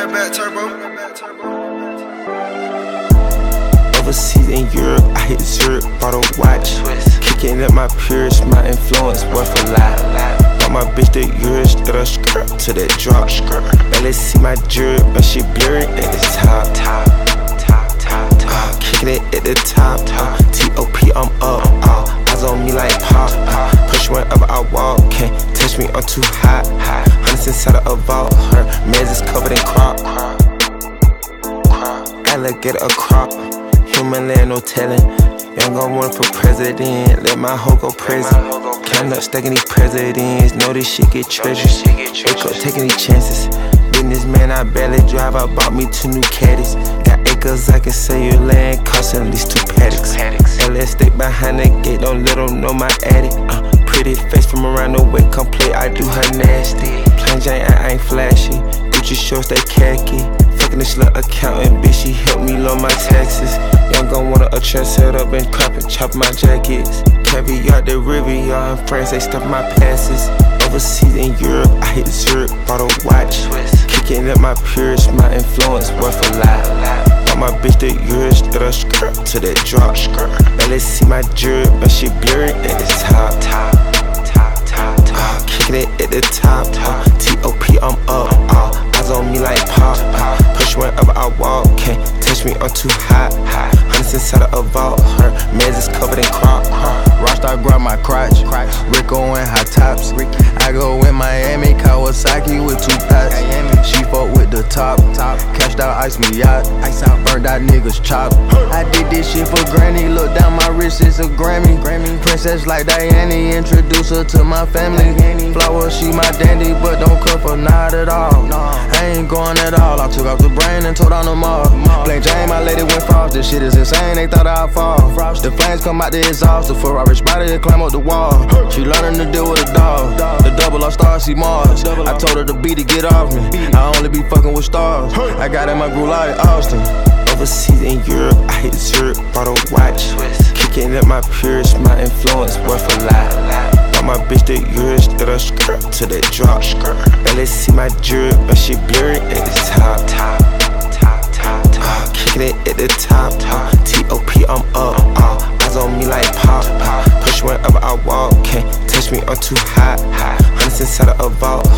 that back turbo. Overseas in Europe, I hit Zurich, bought a watch. Kicking at my peers, my influence worth a lot. Bought my bitch the euros, that a skirt to that drop. LSC my jury, but she blurry at the top. Kicking it at the top. T.O.P. I'm up. Eyes on me like pop. Push whenever I walk, can't touch me, I'm too hot. Hundreds inside of a vault, her mans is covered in crop. Alligator a crop. Human land, no telling. Young gon' run for president, let my hoe go present. Count up, stacking these presidents, know this shit get treasured. Wake up, taking these chances. Businessman, I barely drive, I bought me 2 new caddies. Got acres, I can sell you land, cost at least 2 paddocks. LS stay behind the gate, don't let them know my addict. Pretty face from around the way, come play, I do her nasty. Plain Jane, I ain't flashy, Gucci shorts, they khaki. Fucking this little accountant, bitch, she helped me load my taxes. Young gon' want a trend set up and crop and chop my jackets. Caviar, the Riviera, in France, they stuff my passes. Overseas in Europe, I hit Zurich, bought a watch. Kicking at my peers, my influence worth a lot. Bought my bitch the euros, that a skirt to that drop. LSC my jury, but she blurry at the top. Kicking it at the top. T.O.P. I'm up. Eyes on me like pop. Push whenever I walk, can't touch me, I'm too hot. Hundreds inside of a vault, her mans is covered in crop. Rockstar grab my crotch, Rico in high tops. I go in Miami, Kawasaki with 2 packs. She fuck with the top, cashed out, ice me yacht. Burned out niggas chop. I did this shit for granny, look down my wrist, it's a Grammy. Princess like Diana, introduce her to my family. Flower, she my dandy, but don't cuff her, not at all. I ain't going at all, I took off the brain and tore down the mall. Plain Jane, my lady went frost, this shit is insane, they thought I'd fall. The flames come out the exhaust, the Ferrari spider and climb up the wall. She learning to deal with a dog, the double R star, see Mars. I told her to beat to get off me, I only be fucking with stars. I got in my groove like Austin. Overseas in Europe, I hit Zurich, bought a watch. Kicking at my peers, my influence worth a lot. Bought my bitch the euros, that a skirt to that drop. LSC my jury, but she blurry at the top. Kicking it at the top. T.O.P. I'm up. Eyes on me like pop. Push whenever I walk, can't touch me, I'm too hot. Hundreds inside of a vault,